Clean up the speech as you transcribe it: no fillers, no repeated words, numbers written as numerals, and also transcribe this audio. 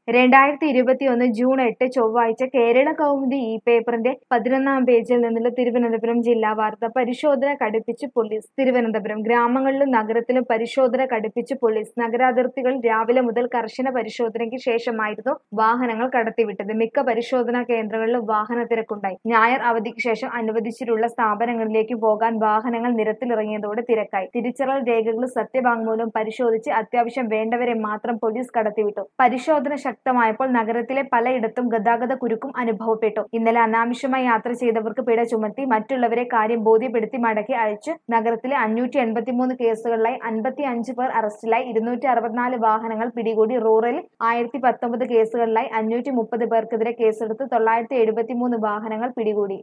2021 June 8 ചൊവ്വാഴ്ച കേരള കൗമുദി ഈ പേപ്പറിന്റെ 11-ാം പേജിൽ നിന്നുള്ള തിരുവനന്തപുരം ജില്ലാ വാർത്ത. പരിശോധന കടുപ്പിച്ച് പോലീസ്. തിരുവനന്തപുരം ഗ്രാമങ്ങളിലും നഗരത്തിലും പരിശോധന കടുപ്പിച്ച് പോലീസ്. നഗരാതിർത്തികളിൽ രാവിലെ മുതൽ കർശന പരിശോധനയ്ക്ക് ശേഷമായിരുന്നു വാഹനങ്ങൾ കടത്തിവിട്ടത്. മിക്ക പരിശോധനാ കേന്ദ്രങ്ങളിലും വാഹന തിരക്കുണ്ടായി. ഞായർ അവധിക്ക് ശേഷം അനുവദിച്ചിട്ടുള്ള സ്ഥാപനങ്ങളിലേക്ക് പോകാൻ വാഹനങ്ങൾ നിരത്തിലിറങ്ങിയതോടെ തിരക്കായി. തിരിച്ചറിയൽ രേഖകളും സത്യവാങ്മൂലവും പരിശോധിച്ച് അത്യാവശ്യം വേണ്ടവരെ മാത്രം പോലീസ് കടത്തിവിട്ടു. പരിശോധന ശക്തമായപ്പോൾ നഗരത്തിലെ പലയിടത്തും ഗതാഗത കുരുക്കും അനുഭവപ്പെട്ടു. ഇന്നലെ അനാവശ്യമായി യാത്ര ചെയ്തവർക്ക് പിഴ ചുമത്തി മറ്റുള്ളവരെ കാര്യം ബോധ്യപ്പെടുത്തി മടക്കി അയച്ചു. നഗരത്തിലെ 583 കേസുകളിലായി 55 പേർ അറസ്റ്റിലായി. 264 വാഹനങ്ങൾ പിടികൂടി. റൂറലിൽ 1019 കേസുകളിലായി 530 പേർക്കെതിരെ കേസെടുത്ത് 973 വാഹനങ്ങൾ പിടികൂടി.